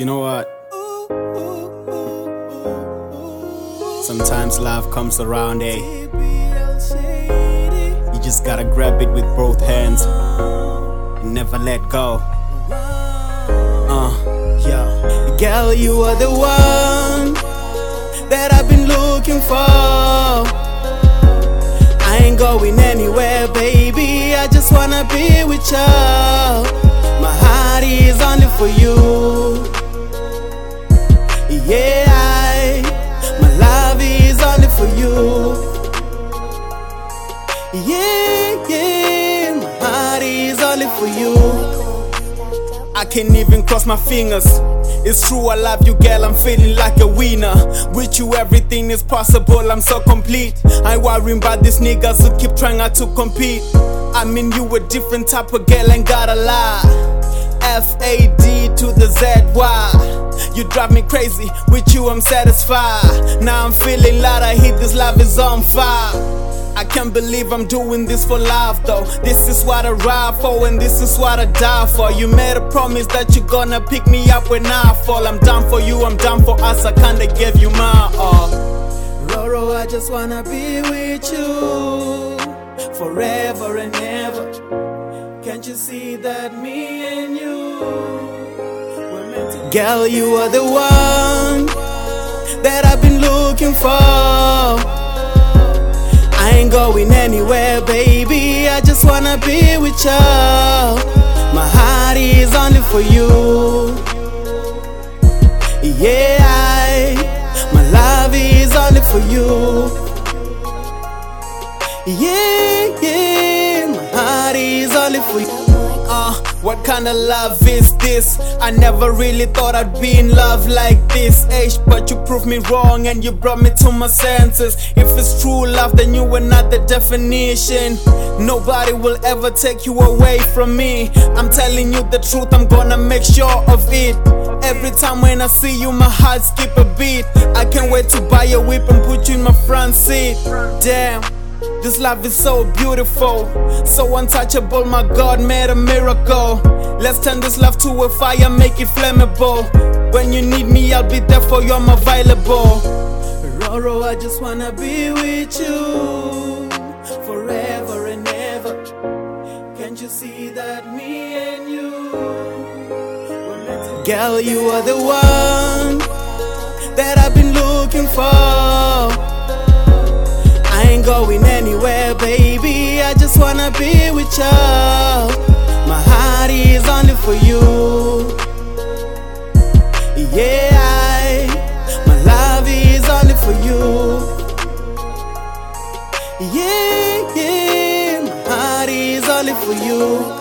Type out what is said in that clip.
You know what? Sometimes love comes around, eh? You just gotta grab it with both hands and never let go. Yeah. Girl, you are the one that I've been looking for. I ain't going anywhere, baby, I just wanna be with you. My heart is only for you. Yeah, my love is only for you. Yeah, my heart is only for you. I can't even cross my fingers. It's true, I love you, girl, I'm feeling like a winner. With you everything is possible, I'm so complete. I ain't worrying about these niggas who keep trying to compete. I mean, you a different type of girl, ain't gotta lie. F-A-D to the Z-Y. You drive me crazy, with you I'm satisfied. Now I'm feeling like I hit this, love is on fire. I can't believe I'm doing this for love though. This is what I ride for and this is what I die for. You made a promise that you're gonna pick me up when I fall. I'm down for you, I'm down for us, I kinda gave you my all. Roro, I just wanna be with you forever and ever. Can't you see that me and you were meant to? Girl, you are the one that I've been looking for. I ain't going anywhere, baby, I just wanna be with you. My heart is only for you. Yeah, my love is only for you. Yeah, my heart is only for you. What kind of love is this? I never really thought I'd be in love like this. But you proved me wrong and you brought me to my senses. If it's true love, then you were not the definition. Nobody will ever take you away from me. I'm telling you the truth, I'm gonna make sure of it. Every time when I see you, my heart skip a beat. I can't wait to buy a whip and put you in my front seat. Damn, this love is so beautiful, so untouchable, my God made a miracle. Let's turn this love to a fire, make it flammable. When you need me, I'll be there for you, I'm available. Roro, I just wanna be with you forever and ever. Can't you see that me and you were meant to? Girl, you are the one that I've been looking for. I ain't going anywhere, baby, I just wanna be with you. My heart is only for you. Yeah, my love is only for you. Yeah, my heart is only for you.